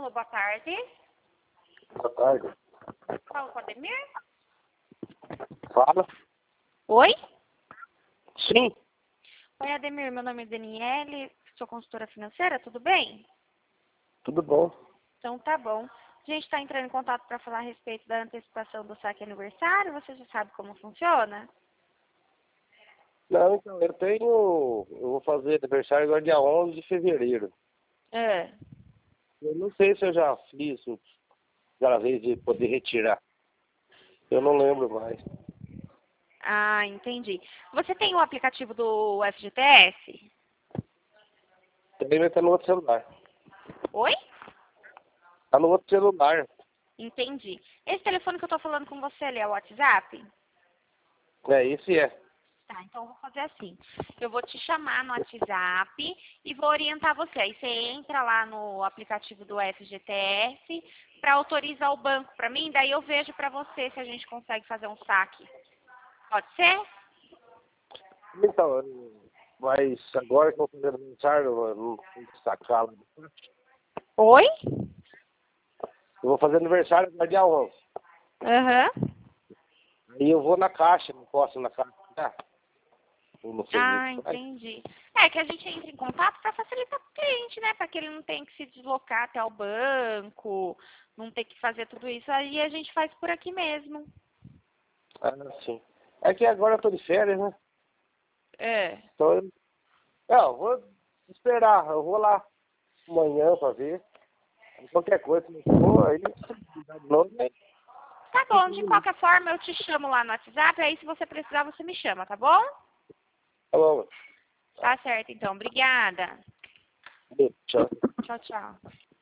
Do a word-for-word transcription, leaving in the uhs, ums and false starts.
Alô, boa tarde. Boa tarde. Fala com o Ademir? Fala. Oi? Sim. Oi, Ademir, meu nome é Daniele, sou consultora financeira, tudo bem? Tudo bom. Então tá bom. A gente está entrando em contato para falar a respeito da antecipação do saque aniversário, você já sabe como funciona? Não, então, eu tenho... Eu vou fazer aniversário agora dia onze de fevereiro. É. Eu não sei se eu já fiz aquela vez de poder retirar. Eu não lembro mais. Ah, entendi. Você tem o aplicativo do F G T S? Também vai estar no outro celular. Oi? Tá no outro celular. Entendi. Esse telefone que eu tô falando com você ali é o WhatsApp? É, esse é. Tá, então eu vou fazer assim. Eu vou te chamar no WhatsApp e vou orientar você. Aí você entra lá no aplicativo do F G T S para autorizar o banco para mim, daí eu vejo para você se a gente consegue fazer um saque. Pode ser? Então, eu- mas agora que eu vou fazer aniversário, eu não tenho que sacar lá. Oi? Eu vou fazer aniversário agora dia onze. Aham. Aí eu vou na caixa, não posso ir na caixa. Ah, eu não sei Ah, isso. Aí, entendi. É que a gente entra em contato para facilitar para o cliente, né? Para que ele não tenha que se deslocar até o banco, não ter que fazer tudo isso. Aí a gente faz por aqui mesmo. ah, sim. É que agora eu tô de férias, né? É. Então, eu, é, eu vou esperar. Eu vou lá amanhã pra ver. Qualquer coisa, se não for, aí de novo, né? Tá bom, de qualquer forma eu te chamo lá no WhatsApp, aí se você precisar você me chama, tá bom? Tá bom. Tá certo, então. Obrigada. Tchau. Tchau, tchau.